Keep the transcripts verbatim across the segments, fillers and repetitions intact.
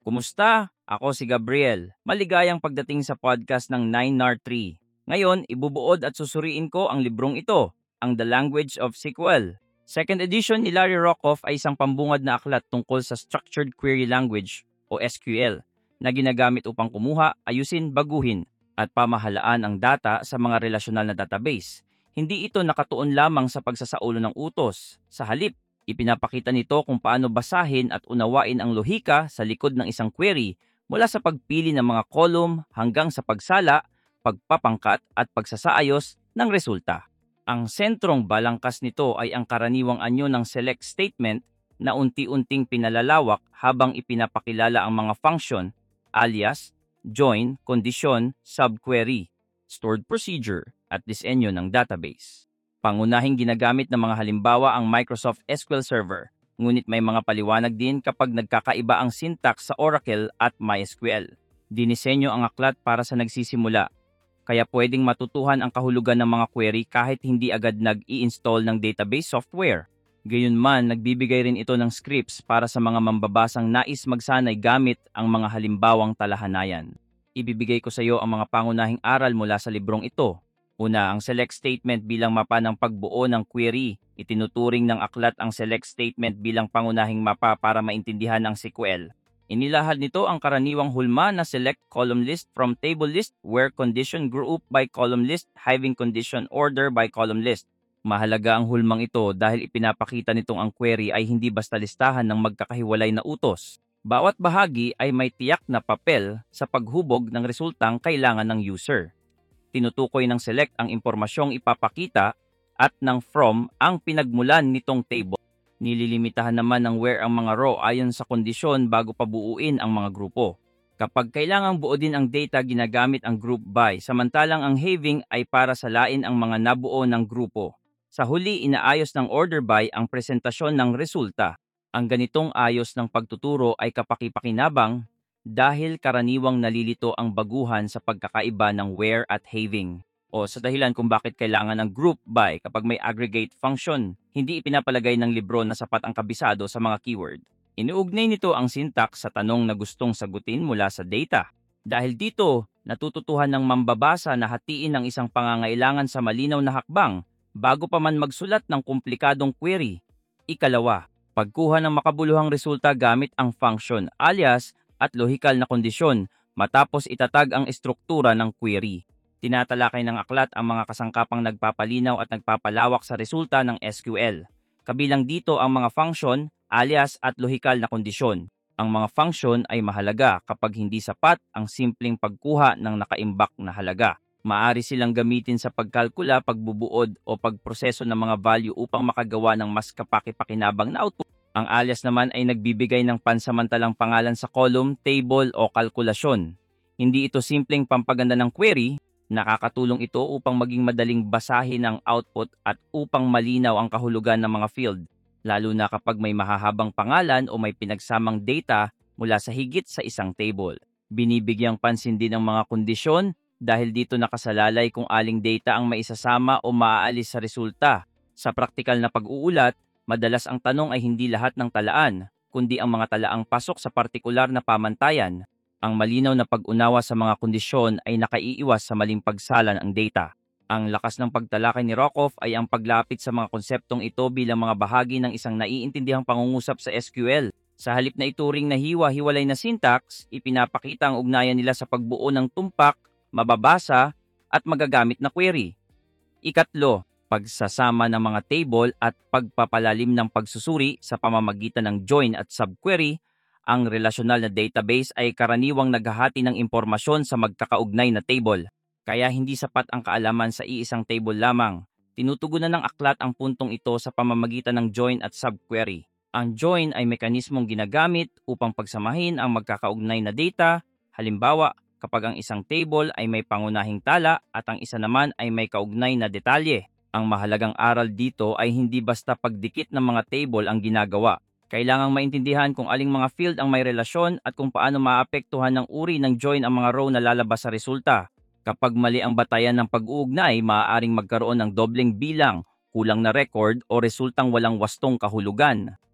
Kumusta? Ako si Gabriel. Maligayang pagdating sa podcast ng nine N A R three. Ngayon, ibubuod at susuriin ko ang librong ito, ang The Language of S Q L. Second edition ni Larry Rockoff ay isang pambungad na aklat tungkol sa Structured Query Language o S Q L na ginagamit upang kumuha, ayusin, baguhin at pamahalaan ang data sa mga relasyonal na database. Hindi ito nakatuon lamang sa pagsasaulo ng utos. Sa halip, ipinapakita nito kung paano basahin at unawain ang lohika sa likod ng isang query mula sa pagpili ng mga column hanggang sa pagsala, pagpapangkat at pagsasaayos ng resulta. Ang sentrong balangkas nito ay ang karaniwang anyo ng select statement na unti-unting pinalalawak habang ipinapakilala ang mga function, alias, join, kondisyon, subquery, stored procedure, at disenyo ng database. Pangunahing ginagamit ng mga halimbawa ang Microsoft S Q L Server, ngunit may mga paliwanag din kapag nagkakaiba ang syntax sa Oracle at MySQL. Dinisenyo ang aklat para sa nagsisimula, kaya pwedeng matutuhan ang kahulugan ng mga query kahit hindi agad nag-i-install ng database software. Gayunman, nagbibigay rin ito ng scripts para sa mga mambabasang nais magsanay gamit ang mga halimbawang talahanayan. Ibibigay ko sa iyo ang mga pangunahing aral mula sa librong ito. Una, ang select statement bilang mapa ng pagbuo ng query. Itinuturing ng aklat ang select statement bilang pangunahing mapa para maintindihan ang S Q L. Inilahad nito ang karaniwang hulma na select column list from table list where condition group by column list having condition order by column list. Mahalaga ang hulmang ito dahil ipinapakita nitong ang query ay hindi basta listahan ng magkakahiwalay na utos. Bawat bahagi ay may tiyak na papel sa paghubog ng resultang kailangan ng user. Tinutukoy ng select ang impormasyong ipapakita at ng from ang pinagmulan nitong table. Nililimitahan naman ng where ang mga row ayon sa kondisyon bago pabuuin ang mga grupo. Kapag kailangang buo din ang data, ginagamit ang group by, samantalang ang having ay para salain ang mga nabuo ng grupo. Sa huli, inaayos ng order by ang presentasyon ng resulta. Ang ganitong ayos ng pagtuturo ay kapaki-pakinabang dahil karaniwang nalilito ang baguhan sa pagkakaiba ng where at having, o sa dahilan kung bakit kailangan ng group by kapag may aggregate function. Hindi ipinapalagay ng libro na sapat ang kabisado sa mga keyword. Inuugnay nito ang syntax sa tanong na gustong sagutin mula sa data. Dahil dito, natututuhan ng mambabasa na hatiin ang isang pangangailangan sa malinaw na hakbang bago pa man magsulat ng komplikadong query. Ikalawa, pagkuha ng makabuluhang resulta gamit ang function, alias, at lohikal na kondisyon matapos itatag ang estruktura ng query. Tinatalakay ng aklat ang mga kasangkapang nagpapalinaw at nagpapalawak sa resulta ng S Q L. Kabilang dito ang mga function, alias at lohikal na kondisyon. Ang mga function ay mahalaga kapag hindi sapat ang simpleng pagkuha ng nakaimbak na halaga. Maaari silang gamitin sa pagkalkula, pagbubuod o pagproseso ng mga value upang makagawa ng mas kapaki-pakinabang na output. Ang alias naman ay nagbibigay ng pansamantalang pangalan sa column, table o kalkulasyon. Hindi ito simpleng pampaganda ng query, nakakatulong ito upang maging madaling basahin ang output at upang malinaw ang kahulugan ng mga field, lalo na kapag may mahahabang pangalan o may pinagsamang data mula sa higit sa isang table. Binibigyang pansin din ang mga kondisyon dahil dito nakasalalay kung aling data ang maisasama o maaalis sa resulta. Sa praktikal na pag-uulat, madalas ang tanong ay hindi lahat ng talaan, kundi ang mga talaang pasok sa partikular na pamantayan. Ang malinaw na pag-unawa sa mga kondisyon ay nakaiiwas sa maling pagsalan ang data. Ang lakas ng pagtalakay ni Rockoff ay ang paglapit sa mga konseptong ito bilang mga bahagi ng isang naiintindihang pangungusap sa S Q L. Sa halip na ituring na hiwa-hiwalay na syntax, ipinapakita ang ugnayan nila sa pagbuo ng tumpak, mababasa, at magagamit na query. Ikatlo, pagsasama ng mga table at pagpapalalim ng pagsusuri sa pamamagitan ng join at subquery. Ang relasyonal na database ay karaniwang naghahati ng impormasyon sa magkakaugnay na table. Kaya hindi sapat ang kaalaman sa iisang table lamang. Tinutugunan ng aklat ang puntong ito sa pamamagitan ng join at subquery. Ang join ay mekanismong ginagamit upang pagsamahin ang magkakaugnay na data. Halimbawa, kapag ang isang table ay may pangunahing tala at ang isa naman ay may kaugnay na detalye. Ang mahalagang aral dito ay hindi basta pagdikit ng mga table ang ginagawa. Kailangang maintindihan kung aling mga field ang may relasyon at kung paano maapektuhan ng uri ng join ang mga row na lalabas sa resulta. Kapag mali ang batayan ng pag-uugnay, maaaring magkaroon ng dobleng bilang, kulang na record o resultang walang wastong kahulugan.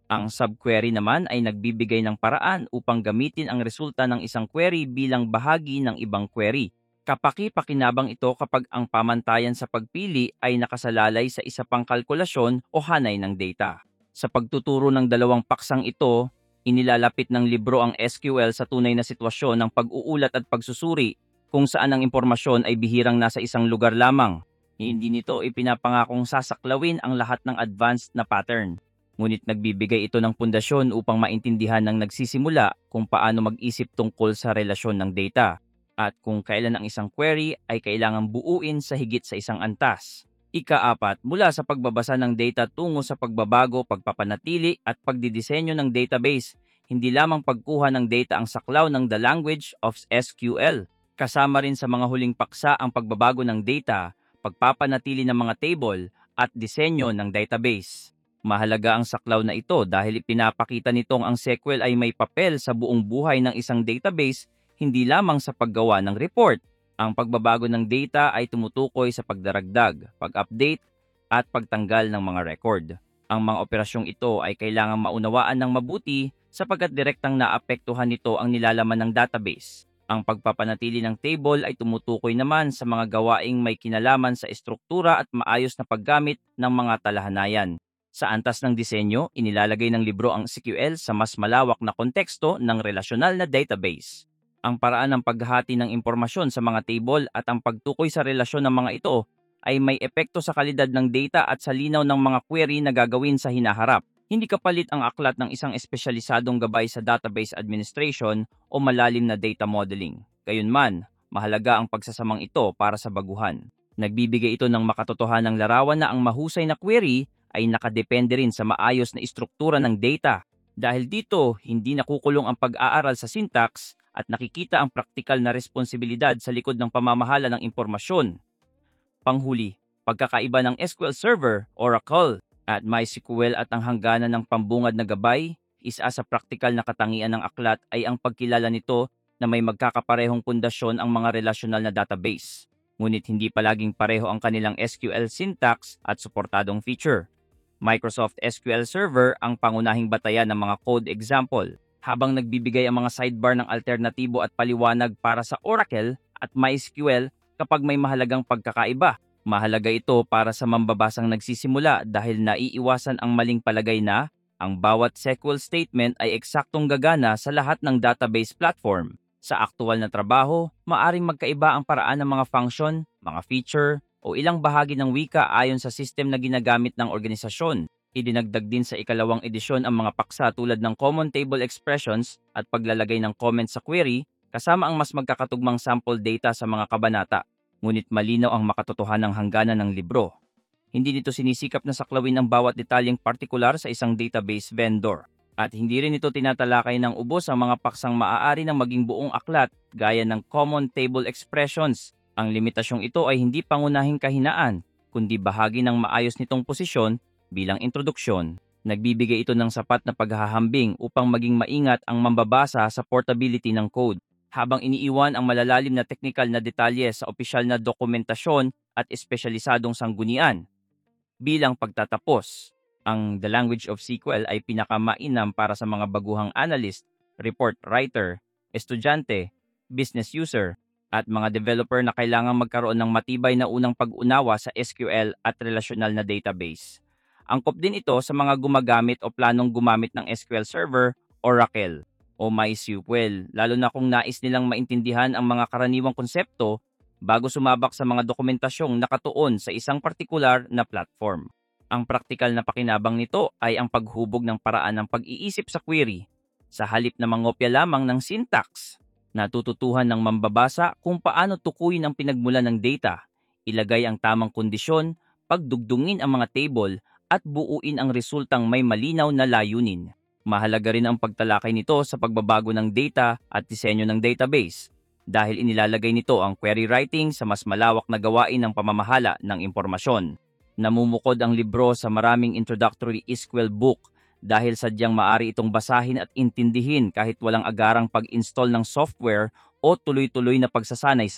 Ang subquery naman ay nagbibigay ng paraan upang gamitin ang resulta ng isang query bilang bahagi ng ibang query. Kapaki-pakinabang ito kapag ang pamantayan sa pagpili ay nakasalalay sa isa pang kalkulasyon o hanay ng data. Sa pagtuturo ng dalawang paksang ito, inilalapit ng libro ang S Q L sa tunay na sitwasyon ng pag-uulat at pagsusuri kung saan ang impormasyon ay bihirang nasa isang lugar lamang. Hindi nito ipinapangakong sasaklawin ang lahat ng advanced na pattern. Ngunit nagbibigay ito ng pundasyon upang maintindihan ng nagsisimula kung paano mag-isip tungkol sa relasyon ng data at kung kailan ang isang query ay kailangang buuin sa higit sa isang antas. Ikaapat, mula sa pagbabasa ng data tungo sa pagbabago, pagpapanatili at pagdidisenyo ng database, hindi lamang pagkuha ng data ang saklaw ng the language of S Q L. Kasama rin sa mga huling paksa ang pagbabago ng data, pagpapanatili ng mga table at disenyo ng database. Mahalaga ang saklaw na ito dahil ipinapakita nitong ang S Q L ay may papel sa buong buhay ng isang database, hindi lamang sa paggawa ng report. Ang pagbabago ng data ay tumutukoy sa pagdaragdag, pag-update, at pagtanggal ng mga record. Ang mga operasyong ito ay kailangang maunawaan ng mabuti sapagkat direktang naapektuhan nito ang nilalaman ng database. Ang pagpapanatili ng table ay tumutukoy naman sa mga gawaing may kinalaman sa estruktura at maayos na paggamit ng mga talahanayan. Sa antas ng disenyo, inilalagay ng libro ang S Q L sa mas malawak na konteksto ng relasyonal na database. Ang paraan ng paghahati ng impormasyon sa mga table at ang pagtukoy sa relasyon ng mga ito ay may epekto sa kalidad ng data at sa linaw ng mga query na gagawin sa hinaharap. Hindi kapalit ang aklat ng isang espesyalisadong gabay sa database administration o malalim na data modeling. Gayunman, mahalaga ang pagsasamang ito para sa baguhan. Nagbibigay ito ng makatotohanang larawan na ang mahusay na query ay nakadepende rin sa maayos na istruktura ng data. Dahil dito, hindi nakukulong ang pag-aaral sa syntax at nakikita ang praktikal na responsibilidad sa likod ng pamamahala ng impormasyon. Panghuli, pagkakaiba ng S Q L Server, Oracle, at MySQL at ang hangganan ng pambungad na gabay, isa sa praktikal na katangian ng aklat ay ang pagkilala nito na may magkakaparehong pundasyon ang mga relasyonal na database. Ngunit hindi palaging pareho ang kanilang S Q L syntax at suportadong feature. Microsoft S Q L Server ang pangunahing batayan ng mga code example, habang nagbibigay ang mga sidebar ng alternatibo at paliwanag para sa Oracle at MySQL kapag may mahalagang pagkakaiba. Mahalaga ito para sa mambabasang nagsisimula dahil naiiwasan ang maling palagay na ang bawat S Q L statement ay eksaktong gagana sa lahat ng database platform. Sa aktual na trabaho, maaring magkaiba ang paraan ng mga function, mga feature, o ilang bahagi ng wika ayon sa system na ginagamit ng organisasyon. Idinagdag din sa ikalawang edisyon ang mga paksa tulad ng common table expressions at paglalagay ng comments sa query kasama ang mas magkakatugmang sample data sa mga kabanata. Ngunit malinaw ang makatotohanang hangganan ng libro. Hindi nito sinisikap na saklawin ang bawat detalyeng partikular sa isang database vendor. At hindi rin ito tinatalakay ng ubos ang mga paksang maaari ng maging buong aklat gaya ng common table expressions. Ang limitasyong ito ay hindi pangunahing kahinaan, kundi bahagi ng maayos nitong posisyon bilang introduksyon. Nagbibigay ito ng sapat na paghahambing upang maging maingat ang mambabasa sa portability ng code, habang iniiwan ang malalalim na teknikal na detalye sa opisyal na dokumentasyon at espesyalisadong sanggunian. Bilang pagtatapos, ang The Language of S Q L ay pinakamainam para sa mga baguhang analyst, report writer, estudyante, business user, at mga developer na kailangang magkaroon ng matibay na unang pag-unawa sa S Q L at relasyonal na database. Angkop din ito sa mga gumagamit o planong gumamit ng S Q L Server, Oracle, o MySQL, lalo na kung nais nilang maintindihan ang mga karaniwang konsepto bago sumabak sa mga dokumentasyong nakatuon sa isang partikular na platform. Ang praktikal na pakinabang nito ay ang paghubog ng paraan ng pag-iisip sa query, sa halip na mangopya lamang ng syntax. Natututuhan ng mambabasa kung paano tukuyin ang pinagmulan ng data, ilagay ang tamang kondisyon, pagdugdungin ang mga table, at buuin ang resultang may malinaw na layunin. Mahalaga rin ang pagtalakay nito sa pagbabago ng data at disenyo ng database dahil inilalagay nito ang query writing sa mas malawak na gawain ng pamamahala ng impormasyon. Namumukod ang libro sa maraming introductory S Q L book dahil sadyang maari itong basahin at intindihin kahit walang agarang pag-install ng software o tuloy-tuloy na pagsasanay sa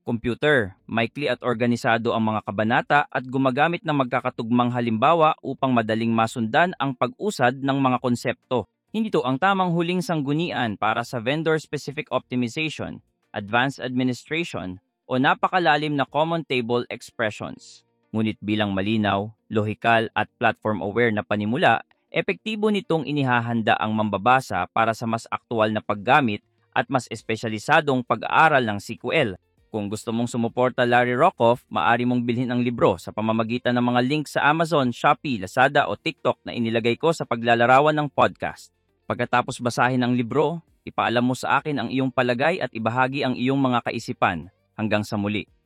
Computer, maikli at organisado ang mga kabanata at gumagamit ng magkakatugmang halimbawa upang madaling masundan ang pag-usad ng mga konsepto. Hindi ito ang tamang huling sanggunian para sa vendor-specific optimization, advanced administration, o napakalalim na common table expressions. Ngunit bilang malinaw, lohikal at platform-aware na panimula, epektibo nitong inihahanda ang mambabasa para sa mas aktual na paggamit at mas espesyalisadong pag-aaral ng S Q L. Kung gusto mong sumuporta Larry Rockoff, maaari mong bilhin ang libro sa pamamagitan ng mga link sa Amazon, Shopee, Lazada o TikTok na inilagay ko sa paglalarawan ng podcast. Pagkatapos basahin ang libro, ipaalam mo sa akin ang iyong palagay at ibahagi ang iyong mga kaisipan. Hanggang sa muli.